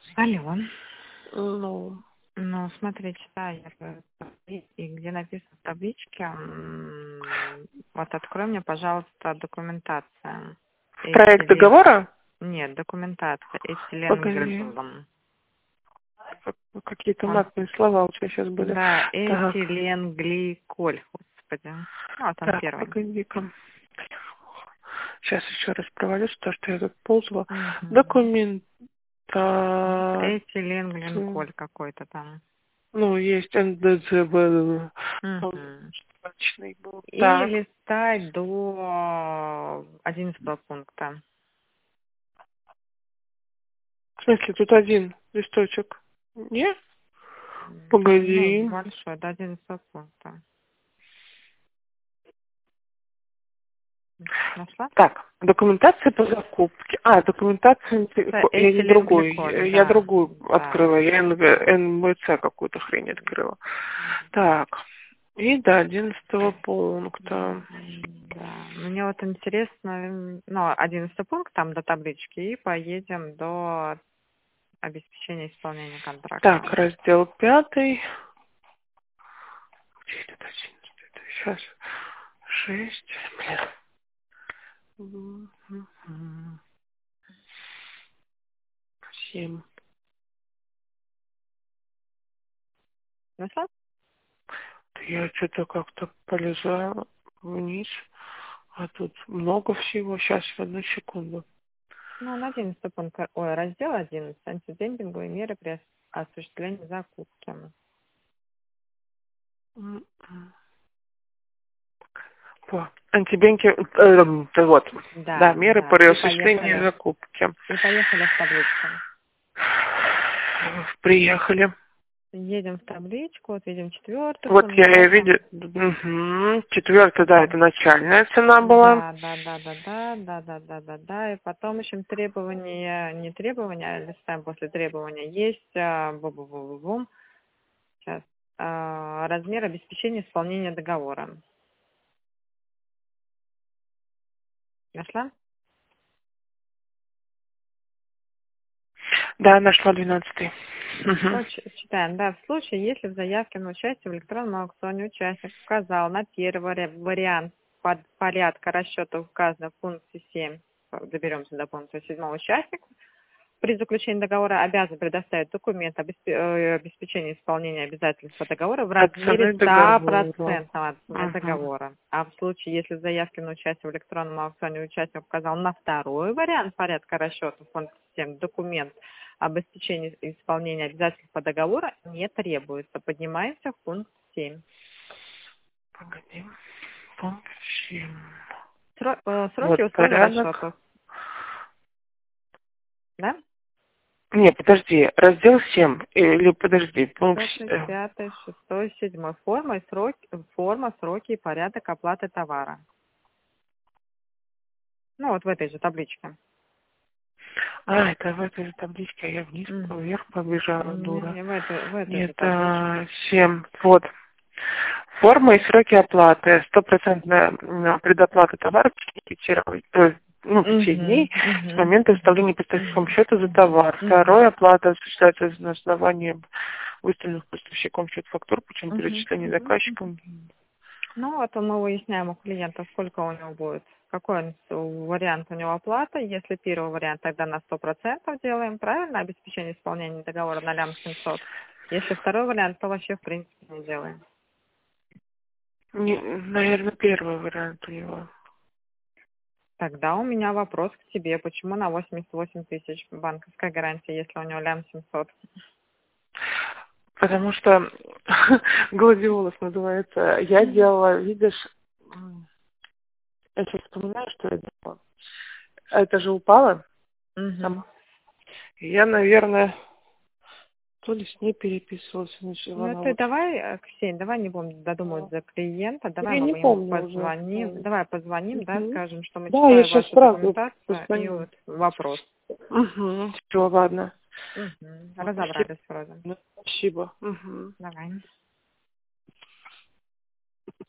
Алло. Ну, Ну, смотри, читаю я и где написано в табличке, вот открой мне, пожалуйста, документация. проект договора? Нет, документация. Погоди, Этиленгельм. какие-то матные слова у тебя сейчас были. Да, Так, этиленгликоль, господи. Ну, а там так, первый. погоди-ка. Сейчас еще раз провалюсь, то, что я тут ползала. Угу. Документация. Этиленгликоль какой-то там. Ну, есть НДЗБ. Угу. Точный был. И Так, листай до 11 пункта. в смысле, тут один листочек. Нет? Там, ну, Погоди. большой, до 11 пункта. Нашла? Так, документация по закупке. Документация, Это я не другую, этиленгликоль, я да. другую Да. открыла, я НМЦ какую-то хрень открыла. Так, и до 11 пункта. Да. Мне вот интересно, ну, 11 пункт там до таблички, и поедем до обеспечения исполнения Так, контракта. раздел 5. Где это 11? Сейчас. 6. Блин. 7. Нашла? Я что-то как-то полезла вниз, а тут много всего. Сейчас, одну секунду. Ну, на 11 пункт, ой, раздел 11, антидемпинговые меры при осуществлении закупки. По антибенки, вот, да, Да, меры да, по и осуществлению поехали. закупки. И поехали в табличку. Приехали. Едем в табличку, вот видим 4 Вот пункт, я да, ее там. видел. Угу. 4, да, это начальная цена была. Да, да, да, да, да, да, да, да, да, да. И потом еще требования, не требования, а листаем после требования. Есть бум-бум-бум-бум. Сейчас. Размер обеспечения исполнения договора. Нашла? Да, нашла 12. Угу. Вот читаем. Да, в случае, если в заявке на участие в электронном аукционе участник указал на первый вариант порядка расчета, указанного в пункте 7, доберемся до пункта 7, участник при заключении договора обязан предоставить документ об обеспечении исполнения обязательств по договору в От размере цены договора. 100% от цены Угу. договора. А в случае, если в заявке на участие в электронном аукционе участник указал на второй вариант порядка расчета в пункте 7, документ об обеспечении исполнения обязательств по договору не требуется. Поднимаемся в пункт 7. Погоди. Пункт 7. Сроки и Вот условия порядок. расчетов. Да? Не, подожди, раздел 7. Или подожди, пункт... 4, 5, 6, 7. Форма, сроки и порядок оплаты товара. Ну, вот в этой же табличке. Это в этой же табличке, а я вниз, Мгм. вверх побежала, дура. Не, в этой же Нет, табличке. 7. Вот. Форма и сроки оплаты. 100% предоплата товара в течение 5 Угу, дней с угу, момента угу, выставления поставщиком угу, счета за товар. угу, Второе, оплата осуществляется на основании выставленных поставщиком счет фактур, причем угу, перечисление угу. заказчикам. Ну, вот мы выясняем у клиента, сколько у него будет, какой вариант у него оплата. Если первый вариант, тогда на 100% делаем, правильно, обеспечение исполнения договора на лям 700. Если второй вариант, то вообще в принципе не делаем. Наверное, первый вариант у него. Тогда у меня вопрос к тебе. Почему на 88 тысяч банковская гарантия, если у него лям 700? Потому что гладиолус называется. Я делала, видишь, я сейчас вспоминаю, что я делала. Это же упало Угу. сама. И я, наверное, то ли с ней переписывалась, Ну, начала ты вот. давай, Ксень, давай не будем додумывать за клиента, давай Я не мы ему помню уже. позвоним, давай позвоним, да, Мгм. скажем, что мы Да, я читаем сейчас вашу сразу документацию и позвоню. вот вопрос. Угу. Все, ладно. Угу. Спасибо. Разобрались вроде. Спасибо. Угу. Давай.